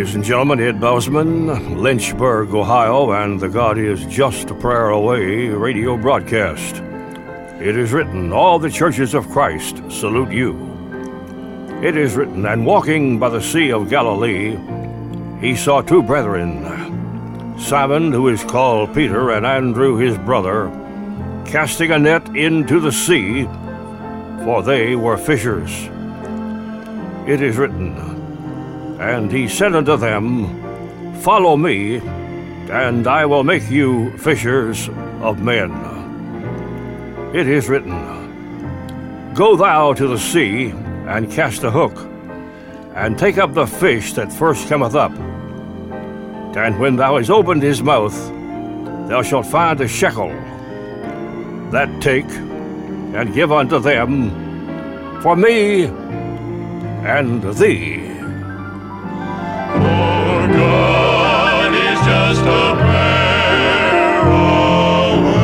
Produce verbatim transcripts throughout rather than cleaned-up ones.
ladies and gentlemen, Ed Bousman, Lynchburg, Ohio, and the God is Just a Prayer Away radio broadcast. It is written, all the churches of Christ salute you. It is written, and walking by the Sea of Galilee, he saw two brethren, Simon, who is called Peter, and Andrew his brother, casting a net into the sea, for they were fishers. It is written, and he said unto them, follow me, and I will make you fishers of men. It is written, go thou to the sea, and cast a hook, and take up the fish that first cometh up. And when thou hast opened his mouth, thou shalt find a shekel. That take, and give unto them, for me and thee. For God is just a prayer away.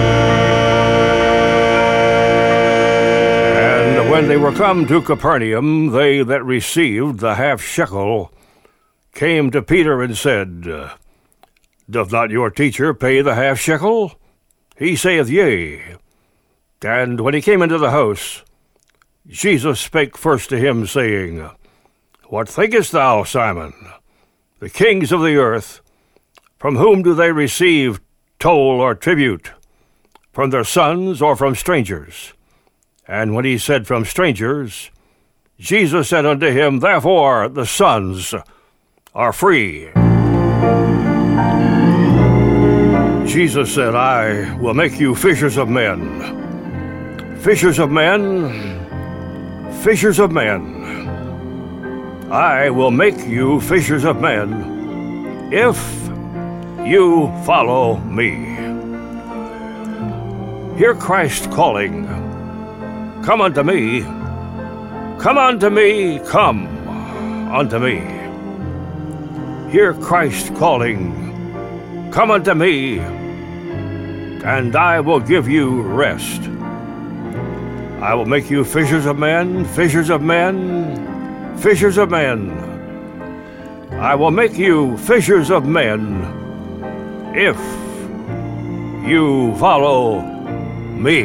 And when they were come to Capernaum, they that received the half shekel came to Peter and said, doth not your teacher pay the half shekel? He saith, yea. And when he came into the house, Jesus spake first to him, saying, what thinkest thou, Simon? The kings of the earth, from whom do they receive toll or tribute? From their sons or from strangers? And when he said from strangers, Jesus said unto him, therefore the sons are free. Jesus said, I will make you fishers of men. Fishers of men, fishers of men. I will make you fishers of men if you follow me. Hear Christ calling, come unto me, come unto me, come unto me. Hear Christ calling, come unto me, and I will give you rest. I will make you fishers of men, fishers of men, fishers of men. I will make you fishers of men if you follow me.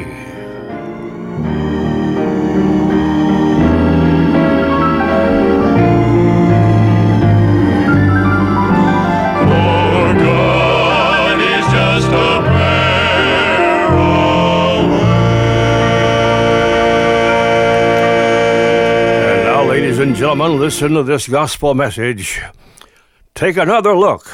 For God is just a prayer away. And now, ladies and gentlemen, listen to this gospel message. Take another look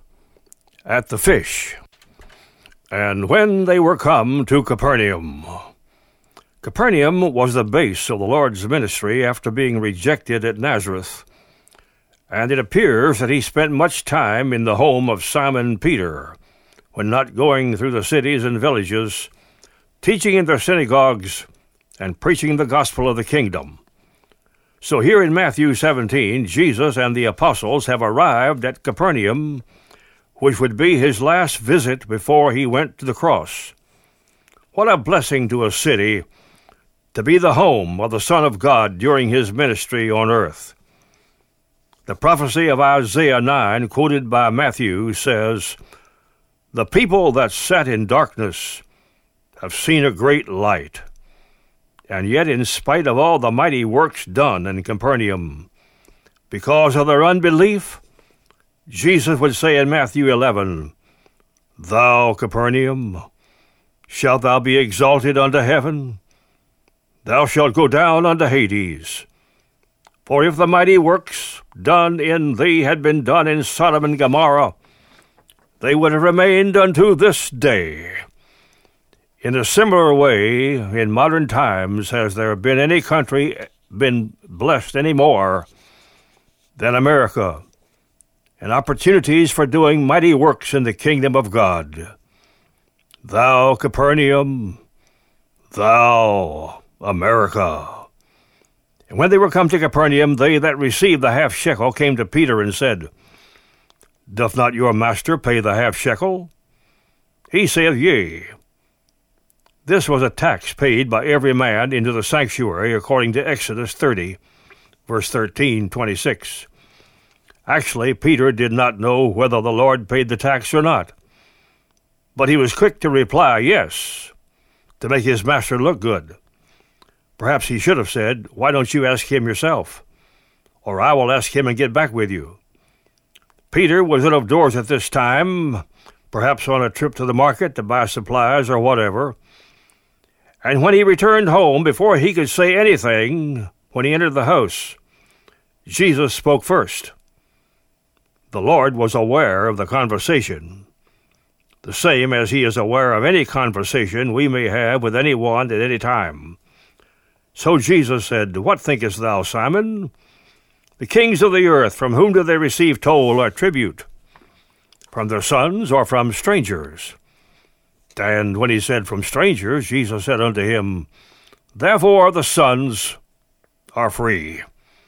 at the fish. And when they were come to Capernaum. Capernaum was the base of the Lord's ministry after being rejected at Nazareth. And it appears that he spent much time in the home of Simon Peter, when not going through the cities and villages, teaching in their synagogues and preaching the gospel of the kingdom. So here in Matthew seventeen, Jesus and the apostles have arrived at Capernaum, which would be his last visit before he went to the cross. What a blessing to a city to be the home of the Son of God during his ministry on earth. The prophecy of Isaiah nine, quoted by Matthew, says, the people that sat in darkness have seen a great light. And yet, in spite of all the mighty works done in Capernaum, because of their unbelief, Jesus would say in Matthew eleven, thou, Capernaum, shalt thou be exalted unto heaven? Thou shalt go down unto Hades. For if the mighty works done in thee had been done in Sodom and Gomorrah, they would have remained unto this day. In a similar way, in modern times, has there been any country been blessed any more than America, and opportunities for doing mighty works in the kingdom of God. Thou, Capernaum, thou, America. And when they were come to Capernaum, they that received the half shekel came to Peter and said, doth not your master pay the half shekel? He saith, yea. This was a tax paid by every man into the sanctuary, according to Exodus thirty, verse thirteen, twenty-six. Actually, Peter did not know whether the Lord paid the tax or not. But he was quick to reply yes, to make his master look good. Perhaps he should have said, "Why don't you ask him yourself? Or I will ask him and get back with you." Peter was out of doors at this time, perhaps on a trip to the market to buy supplies or whatever. And when he returned home, before he could say anything, when he entered the house, Jesus spoke first. The Lord was aware of the conversation, the same as he is aware of any conversation we may have with anyone at any time. So Jesus said, "What thinkest thou, Simon? The kings of the earth, from whom do they receive toll or tribute? From their sons or from strangers?" And when he said, "From strangers," Jesus said unto him, "Therefore the sons are free."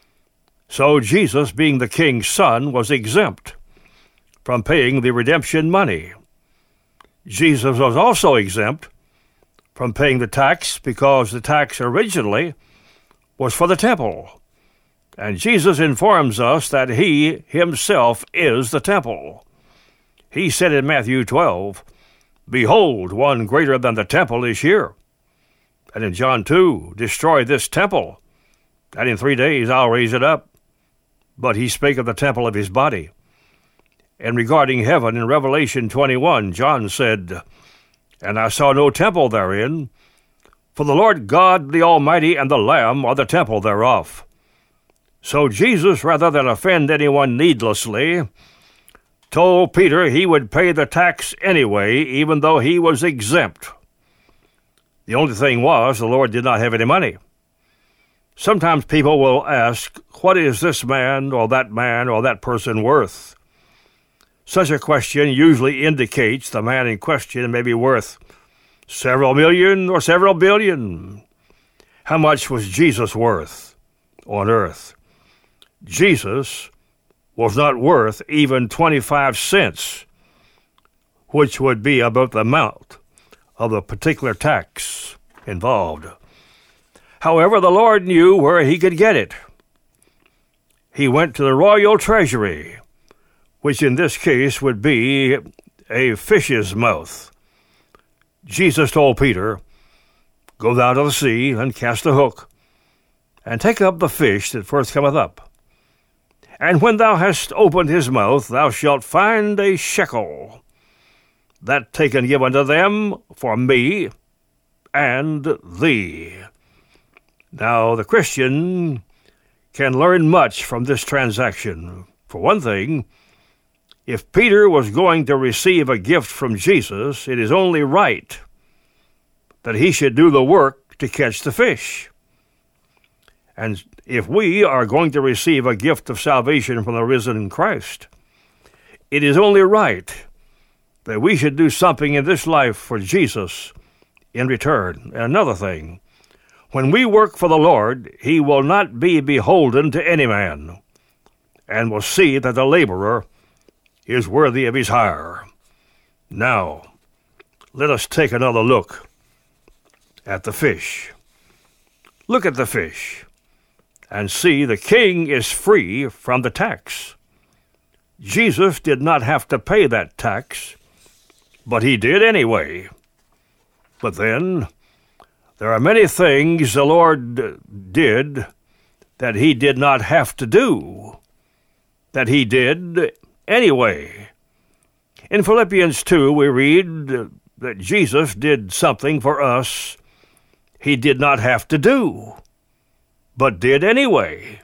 So Jesus, being the king's son, was exempt from paying the redemption money. Jesus was also exempt from paying the tax because the tax originally was for the temple. And Jesus informs us that he himself is the temple. He said in Matthew twelve, "Behold, one greater than the temple is here." And in John two, "Destroy this temple, and in three days I'll raise it up." But he spake of the temple of his body. And regarding heaven, in Revelation twenty-one, John said, "And I saw no temple therein, for the Lord God the Almighty and the Lamb are the temple thereof." So Jesus, rather than offend anyone needlessly, told Peter he would pay the tax anyway, even though he was exempt. The only thing was, the Lord did not have any money. Sometimes people will ask, "What is this man or that man or that person worth?" Such a question usually indicates the man in question may be worth several million or several billion. How much was Jesus worth on earth? Jesus was not worth even twenty-five cents, which would be about the amount of the particular tax involved. However, the Lord knew where he could get it. He went to the royal treasury, which in this case would be a fish's mouth. Jesus told Peter, "Go thou to the sea, and cast a hook, and take up the fish that first cometh up. And when thou hast opened his mouth, thou shalt find a shekel. That take and give unto them for me and thee." Now, the Christian can learn much from this transaction. For one thing, if Peter was going to receive a gift from Jesus, it is only right that he should do the work to catch the fish. And if we are going to receive a gift of salvation from the risen Christ, it is only right that we should do something in this life for Jesus in return. And another thing, when we work for the Lord, he will not be beholden to any man, and will see that the laborer is worthy of his hire. Now, let us take another look at the fish. Look at the fish, and see the king is free from the tax. Jesus did not have to pay that tax, but he did anyway. But then, there are many things the Lord did that he did not have to do, that he did anyway. In Philippians two, we read that Jesus did something for us he did not have to do, but did anyway.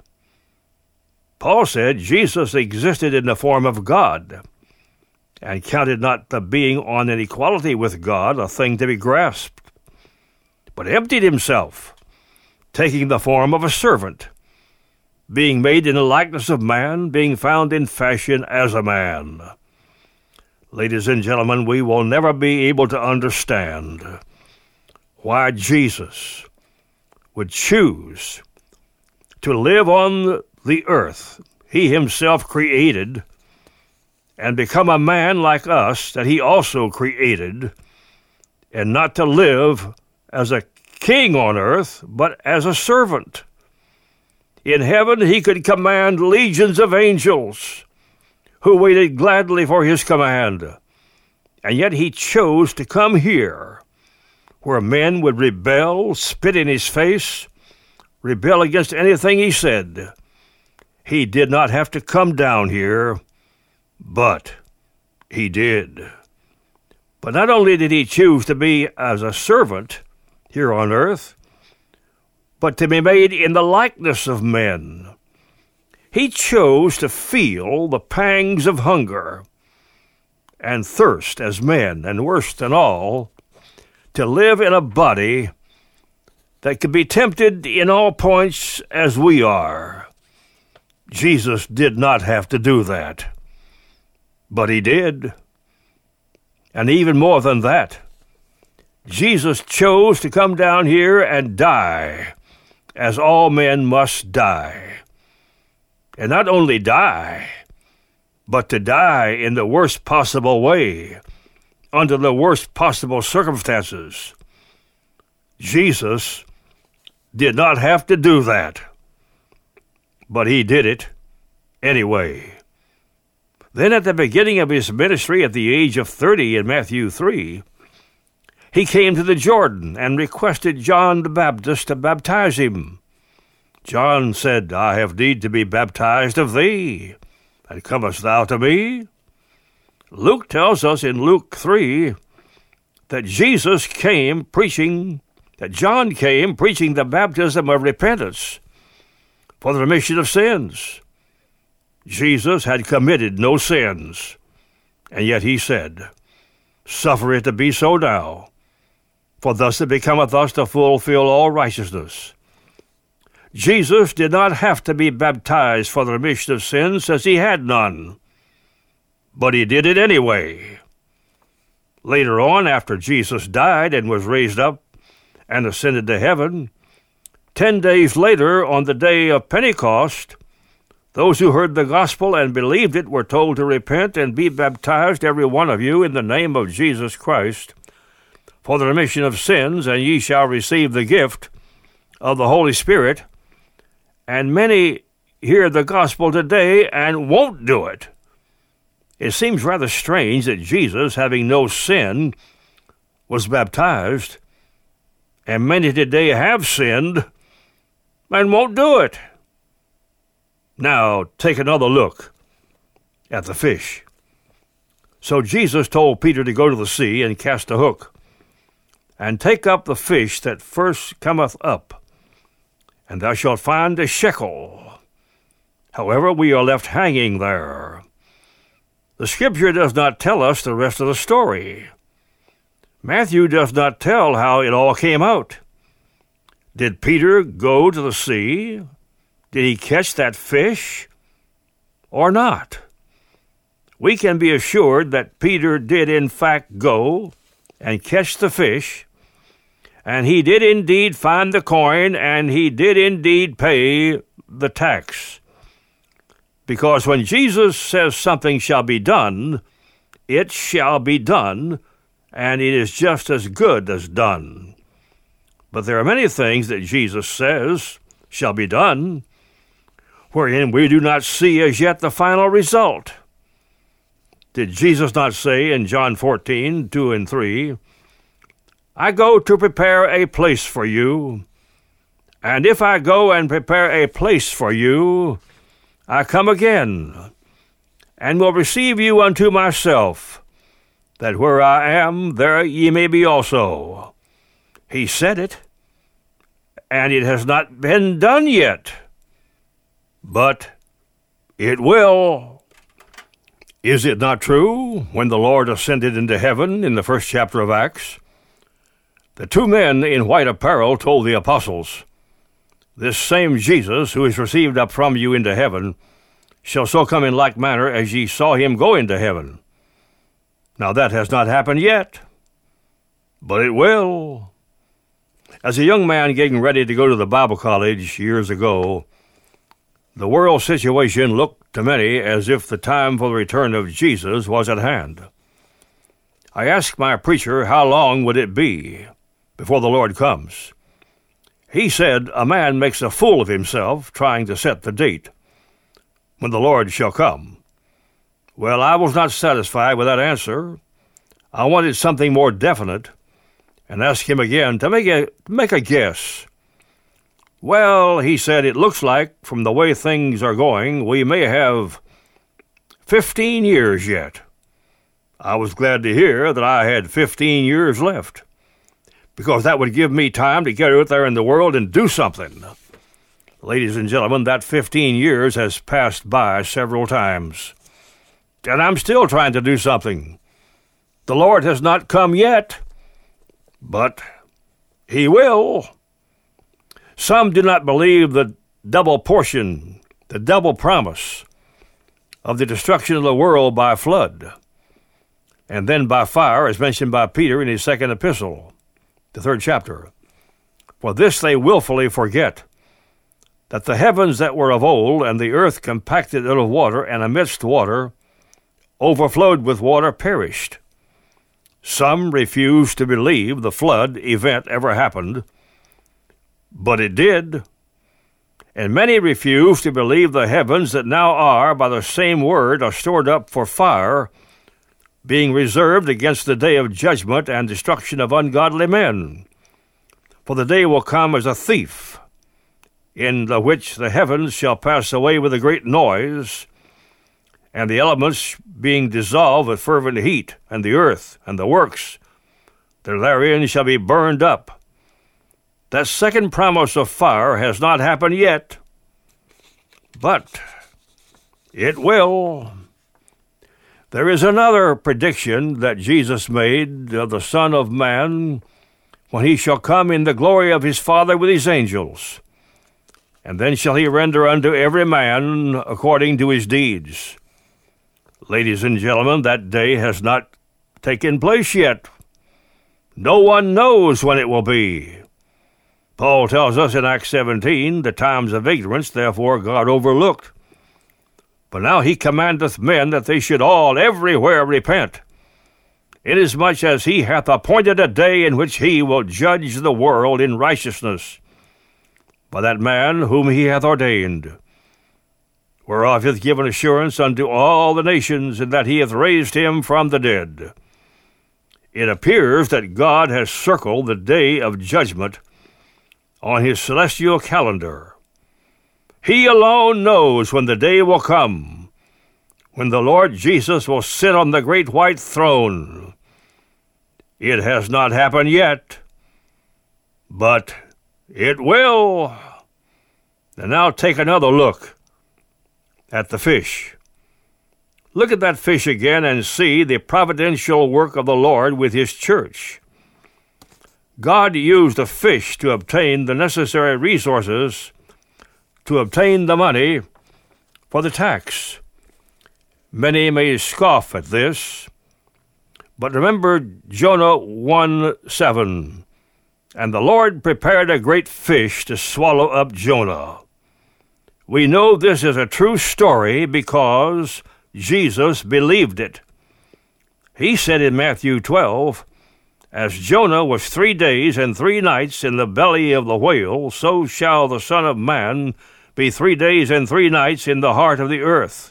Paul said Jesus existed in the form of God, and counted not the being on an equality with God a thing to be grasped, but emptied himself, taking the form of a servant, being made in the likeness of man, being found in fashion as a man. Ladies and gentlemen, we will never be able to understand why Jesus would choose to live on the earth he himself created and become a man like us that he also created, and not to live as a king on earth, but as a servant. In heaven he could command legions of angels who waited gladly for his command. And yet he chose to come here, where men would rebel, spit in his face, rebel against anything he said. He did not have to come down here, but he did. But not only did he choose to be as a servant here on earth, but to be made in the likeness of men. He chose to feel the pangs of hunger and thirst as men, and worse than all, to live in a body that could be tempted in all points as we are. Jesus did not have to do that, but he did. And even more than that, Jesus chose to come down here and die, as all men must die. And not only die, but to die in the worst possible way, under the worst possible circumstances. Jesus did not have to do that, but he did it anyway. Then at the beginning of his ministry at the age of thirty in Matthew three, he came to the Jordan and requested John the Baptist to baptize him. John said, I have need to be baptized of thee, and comest thou to me? Luke tells us in Luke three that Jesus came preaching, that John came preaching the baptism of repentance for the remission of sins. Jesus had committed no sins, and yet he said, Suffer it to be so now, for thus it becometh us to fulfill all righteousness. Jesus did not have to be baptized for the remission of sins, as he had none, but he did it anyway. Later on, after Jesus died and was raised up and ascended to heaven, ten days later, on the day of Pentecost, those who heard the gospel and believed it were told to repent and be baptized, every one of you, in the name of Jesus Christ, for the remission of sins, and ye shall receive the gift of the Holy Spirit. And many hear the gospel today and won't do it. It seems rather strange that Jesus, having no sin, was baptized, and many today have sinned and won't do it. Now, take another look at the fish. So Jesus told Peter to go to the sea and cast a hook, and take up the fish that first cometh up, and thou shalt find a shekel. However, we are left hanging there. The Scripture does not tell us the rest of the story. Matthew does not tell how it all came out. Did Peter go to the sea? Did he catch that fish or not? We can be assured that Peter did in fact go and catch the fish, and he did indeed find the coin, and he did indeed pay the tax. Because when Jesus says something shall be done, it shall be done, and it is just as good as done. But there are many things that Jesus says shall be done, wherein we do not see as yet the final result. Did Jesus not say in John fourteen, two and three, I go to prepare a place for you, and if I go and prepare a place for you, I come again, and will receive you unto myself, that where I am, there ye may be also. He said it, and it has not been done yet, but it will. Is it not true, when the Lord ascended into heaven in the first chapter of Acts, the two men in white apparel told the apostles, This same Jesus, who is received up from you into heaven, shall so come in like manner as ye saw him go into heaven. Now that has not happened yet, but it will. As a young man getting ready to go to the Bible college years ago, the world situation looked to many as if the time for the return of Jesus was at hand. I asked my preacher how long would it be before the Lord comes. He said, a man makes a fool of himself trying to set the date when the Lord shall come. Well, I was not satisfied with that answer. I wanted something more definite and asked him again to make a, make a guess. Well, he said, it looks like, from the way things are going, we may have fifteen years yet. I was glad to hear that I had fifteen years left, because that would give me time to get out there in the world and do something. Ladies and gentlemen, that fifteen years has passed by several times, and I'm still trying to do something. The Lord has not come yet, but he will. Some do not believe the double portion, the double promise of the destruction of the world by flood, and then by fire, as mentioned by Peter in his second epistle, the third chapter. For this they willfully forget, that the heavens that were of old, and the earth compacted out of water, and amidst water, overflowed with water, perished. Some refuse to believe the flood event ever happened, but it did. And many refuse to believe the heavens that now are, by the same word, are stored up for fire, being reserved against the day of judgment and destruction of ungodly men. For the day will come as a thief, in the which the heavens shall pass away with a great noise, and the elements being dissolved with fervent heat, and the earth and the works that therein shall be burned up. That second promise of fire has not happened yet, but it will. There is another prediction that Jesus made of the Son of Man when he shall come in the glory of his Father with his angels. And then shall he render unto every man according to his deeds. Ladies and gentlemen, that day has not taken place yet. No one knows when it will be. Paul tells us in Acts seventeen, the times of ignorance, therefore, God overlooked. But now he commandeth men that they should all everywhere repent, inasmuch as he hath appointed a day in which he will judge the world in righteousness, by that man whom he hath ordained, whereof he hath given assurance unto all the nations, and that he hath raised him from the dead. It appears that God has circled the day of judgment on his celestial calendar. He alone knows when the day will come, when the Lord Jesus will sit on the great white throne. It has not happened yet, but it will. And now take another look at the fish. Look at that fish again and see the providential work of the Lord with his church. God used a fish to obtain the necessary resources to obtain the money for the tax. Many may scoff at this, but remember Jonah one seven. And the Lord prepared a great fish to swallow up Jonah. We know this is a true story because Jesus believed it. He said in Matthew twelve, as Jonah was three days and three nights in the belly of the whale, so shall the Son of Man be three days and three nights in the heart of the earth.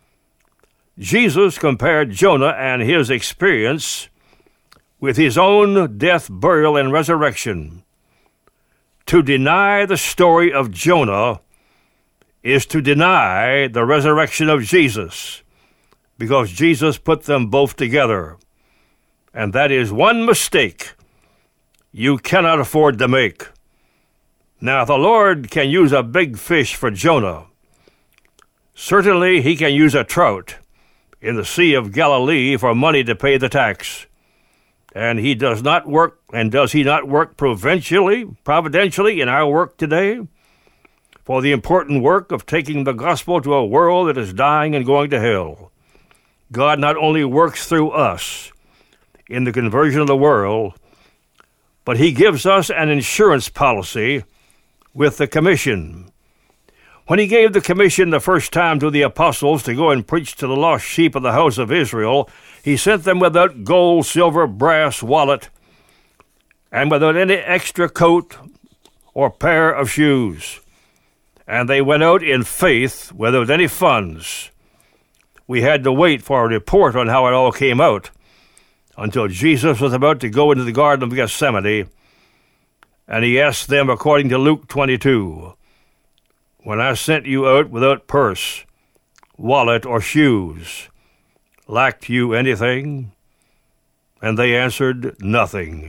Jesus compared Jonah and his experience with his own death, burial, and resurrection. To deny the story of Jonah is to deny the resurrection of Jesus, because Jesus put them both together. And that is one mistake you cannot afford to make. Now, the Lord can use a big fish for Jonah. Certainly, he can use a trout in the Sea of Galilee for money to pay the tax. And he does not work, and does he not work providentially, providentially in our work today for the important work of taking the gospel to a world that is dying and going to hell? God not only works through us in the conversion of the world, but he gives us an insurance policy with the commission. When he gave the commission the first time to the apostles to go and preach to the lost sheep of the house of Israel, he sent them without gold, silver, brass, wallet, and without any extra coat or pair of shoes. And they went out in faith without any funds. We had to wait for a report on how it all came out until Jesus was about to go into the Garden of Gethsemane, and he asked them, according to Luke twenty-two, "When I sent you out without purse, wallet, or shoes, lacked you anything?" And they answered, "Nothing."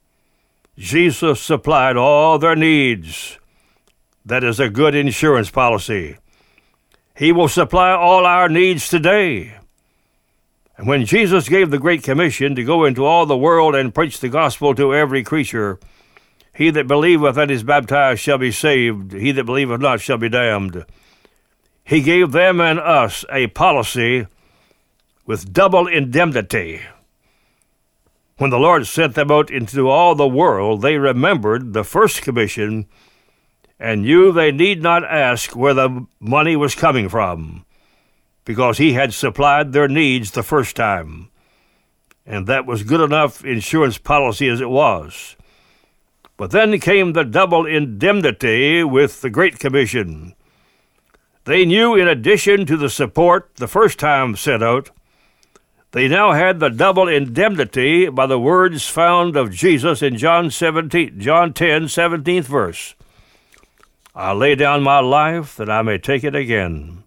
Jesus supplied all their needs. That is a good insurance policy. He will supply all our needs today. And when Jesus gave the Great Commission to go into all the world and preach the gospel to every creature, he that believeth and is baptized shall be saved, he that believeth not shall be damned. He gave them and us a policy with double indemnity. When the Lord sent them out into all the world, they remembered the first commission and knew they need not ask where the money was coming from, because he had supplied their needs the first time. And that was good enough insurance policy as it was. But then came the double indemnity with the Great Commission. They knew, in addition to the support the first time sent out, they now had the double indemnity by the words found of Jesus in John seventeen, John ten, seventeenth verse. "I lay down my life that I may take it again.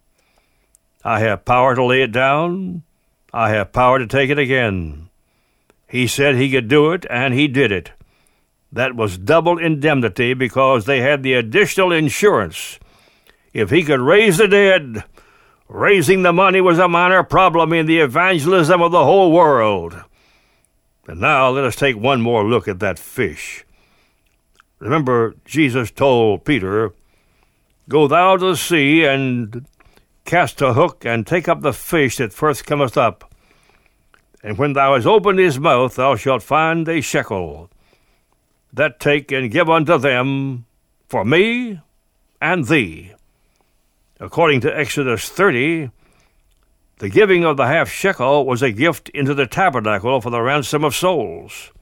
I have power to lay it down. I have power to take it again." He said he could do it, and he did it. That was double indemnity because they had the additional insurance. If he could raise the dead, raising the money was a minor problem in the evangelism of the whole world. And now let us take one more look at that fish. Remember, Jesus told Peter, "Go thou to the sea, and cast a hook, and take up the fish that first cometh up. And when thou hast opened his mouth, thou shalt find a shekel. That take and give unto them for me and thee." According to Exodus thirty, the giving of the half shekel was a gift into the tabernacle for the ransom of souls.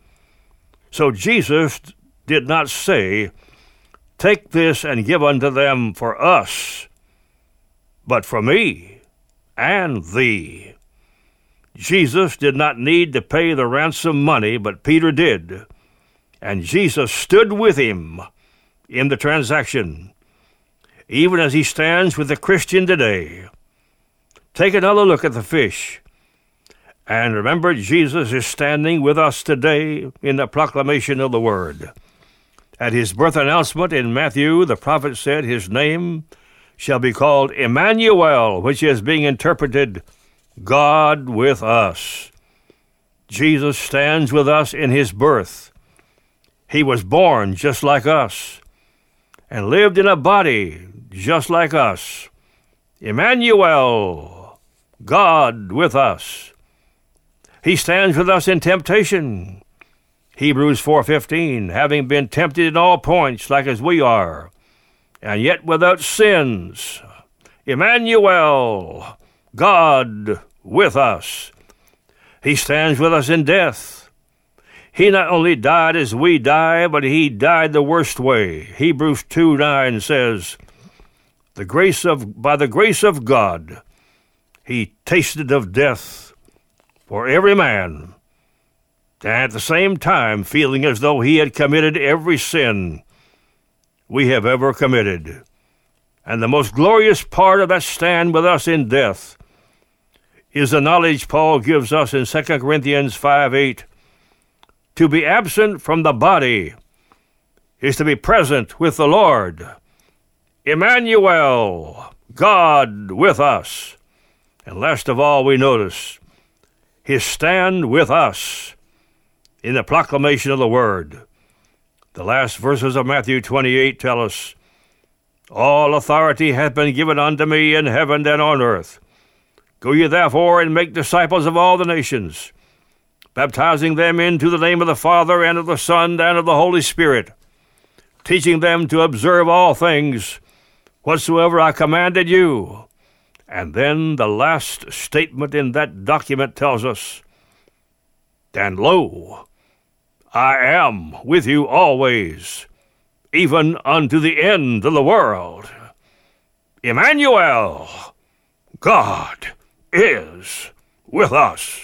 So Jesus did not say, "Take this and give unto them for us," but for me and thee. Jesus did not need to pay the ransom money, but Peter did, and Jesus stood with him in the transaction, even as he stands with the Christian today. Take another look at the fish, and remember Jesus is standing with us today in the proclamation of the Word. At his birth announcement in Matthew, the prophet said his name shall be called Emmanuel, which is being interpreted God with us. Jesus stands with us in his birth. He was born just like us and lived in a body just like us. Emmanuel, God with us. He stands with us in temptation. Hebrews four fifteen, having been tempted in all points like as we are, and yet without sins. Emmanuel, God with us. He stands with us in death. He not only died as we die, but he died the worst way. Hebrews two nine says, "The grace of by the grace of God, he tasted of death for every man, and at the same time feeling as though he had committed every sin we have ever committed." And the most glorious part of that stand with us in death is the knowledge Paul gives us in Second Corinthians five eight. To be absent from the body is to be present with the Lord. Emmanuel, God with us. And last of all, we notice his stand with us in the proclamation of the Word. The last verses of Matthew twenty-eight tell us, "All authority hath been given unto me in heaven and on earth. Go ye therefore and make disciples of all the nations, baptizing them into the name of the Father and of the Son and of the Holy Spirit, teaching them to observe all things whatsoever I commanded you." And then the last statement in that document tells us, "And lo, I am with you always, even unto the end of the world. Emmanuel, God is with us.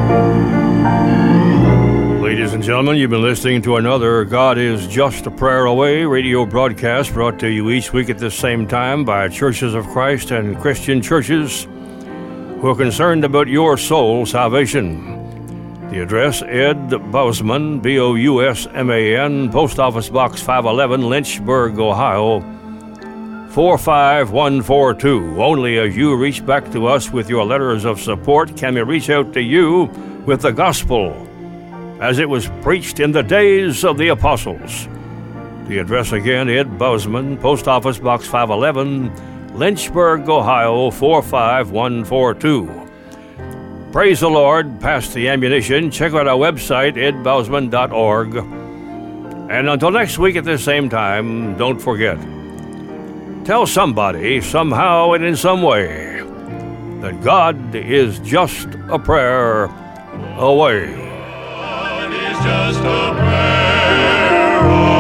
Ladies and gentlemen, you've been listening to another God is Just a Prayer Away radio broadcast brought to you each week at this same time by Churches of Christ and Christian churches who are concerned about your soul salvation. The address, Ed Bousman, B O U S M A N, Post Office Box five eleven, Lynchburg, Ohio, four five one four two. Only as you reach back to us with your letters of support can we reach out to you with the gospel as it was preached in the days of the apostles. The address again, Ed Bousman, Post Office Box five eleven, Lynchburg, Ohio, four five one four two. Praise the Lord. Pass the ammunition. Check out our website, ed bousman dot org. And until next week at the same time, don't forget, tell somebody, somehow and in some way, that God is just a prayer away. God is just a prayer away.